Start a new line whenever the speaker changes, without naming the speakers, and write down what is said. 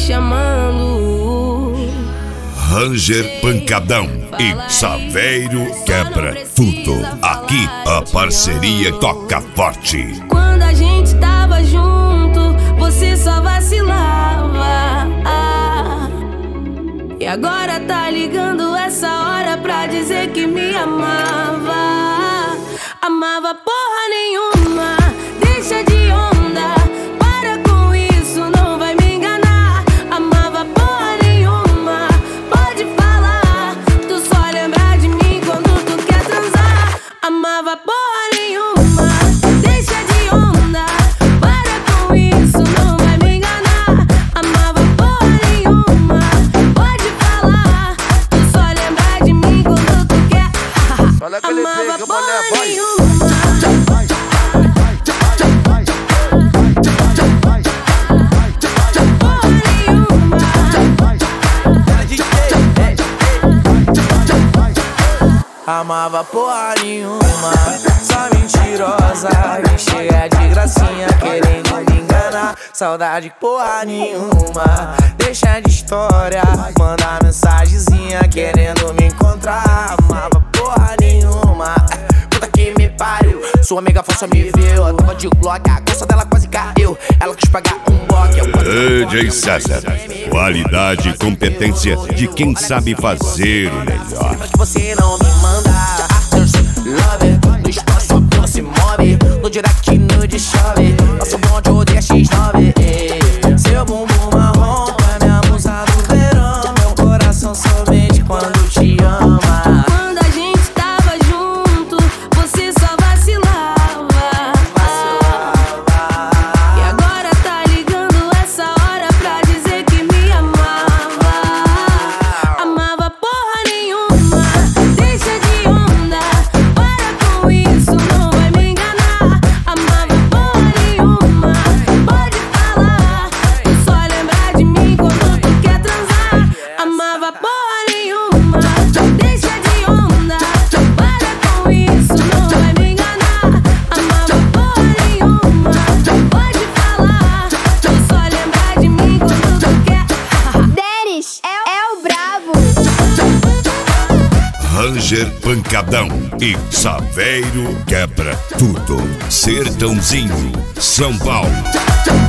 chamando.
Ranger Pancadão e Saveiro Quebra Tudo. Aqui a parceria toca forte.
Quando a gente tava junto, você só vacilava. E agora tá ligando essa hora pra dizer que me amava. Amava porra nenhuma, deixa de onda. Para com isso, não vai me enganar. Amava porra nenhuma, pode falar. Tu só lembra de mim quando tu quer transar. Amava porra nenhuma, deixa de onda. Para com isso, não vai me enganar. Amava porra nenhuma, pode falar. Tu só lembra de mim quando tu quer. Amava porra nenhuma.
Amava porra nenhuma, só mentirosa. Me chega de gracinha querendo me enganar. Saudade porra nenhuma, deixa de história. Manda mensagenzinha querendo me encontrar. Amava porra nenhuma, puta que me pariu. Sua amiga força me viu, eu tava de Glock, a calça dela quase caiu. Ela quis pagar um bloco.
DJ César, qualidade e competência de quem sabe fazer o melhor.
Pra que você não me manda love, no espaço a pula se move. No direct nude chove, nosso bonde odeia X9. Seu bumbum marrom é minha musa do verão. Meu coração somente quando te ama.
Quando a gente tava junto, você só vacilava. E agora tá ligando essa hora pra dizer que me amava. Amava porra nenhuma, deixa de onda. Para com isso, não vai me enganar. Amava porra nenhuma, pode falar. Tu só lembra de mim quando tu quer transar. Amava porra nenhuma, deixa de onda. Para com isso, não vai me enganar. Amava porra nenhuma, pode falar. Tu só lembra de mim quando tu quer.
Denis é o brabo.
Ranger Pancadão e Saveiro Quebra Tudo. Sertãozinho, São Paulo.